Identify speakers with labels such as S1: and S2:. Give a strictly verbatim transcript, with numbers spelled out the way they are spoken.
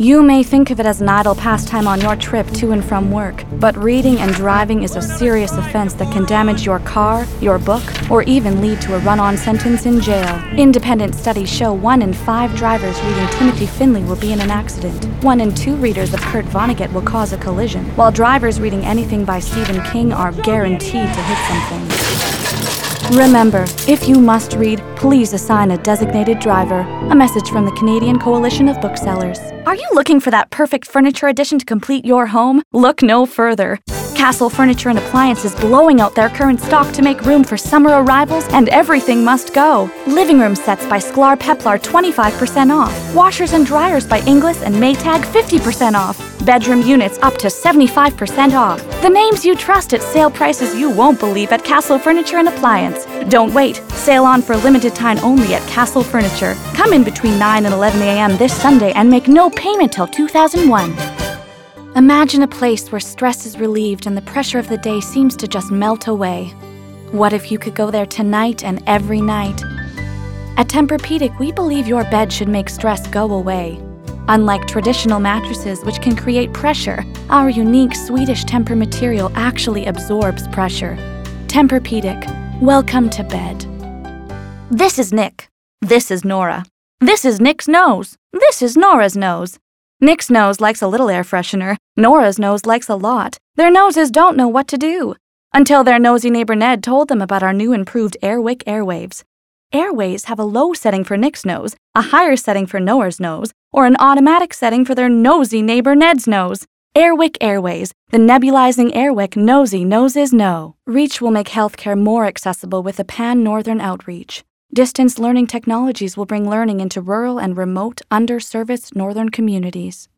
S1: You may think of it as an idle pastime on your trip to and from work, but reading and driving is a serious offense that can damage your car, your book, or even lead to a run-on sentence in jail. Independent studies show one in five drivers reading Timothy Finley will be in an accident. One in two readers of Kurt Vonnegut will cause a collision, while drivers reading anything by Stephen King are guaranteed to hit something. Remember, if you must read, please assign a designated driver. A message from the Canadian Coalition of Booksellers. Are you looking for that perfect furniture addition to complete your home? Look no further. Castle Furniture and Appliance is blowing out their current stock to make room for summer arrivals, and everything must go. Living room sets by Sklar Peplar twenty-five percent off. Washers and dryers by Inglis and Maytag fifty percent off. Bedroom units up to seventy-five percent off. The names you trust at sale prices you won't believe at Castle Furniture and Appliance. Don't wait. Sale on for limited time only at Castle Furniture. Come in between nine and eleven a.m. this Sunday and make no payment till two thousand one. Imagine a place where stress is relieved and the pressure of the day seems to just melt away. What if you could go there tonight and every night? At Tempur-Pedic, we believe your bed should make stress go away. Unlike traditional mattresses, which can create pressure, our unique Swedish Tempur material actually absorbs pressure. Tempur-Pedic, welcome to bed. This is Nick. This is Nora. This is Nick's nose. This is Nora's nose. Nick's nose likes a little air freshener. Nora's nose likes a lot. Their noses don't know what to do. Until their nosy neighbor Ned told them about our new improved Airwick Airwaves. Airwaves have a low setting for Nick's nose, a higher setting for Nora's nose, or an automatic setting for their nosy neighbor Ned's nose. Airwick Airways, the nebulizing Airwick nosy noses know. Reach will make healthcare more accessible with a pan-northern outreach. Distance learning technologies will bring learning into rural and remote, underserviced northern communities.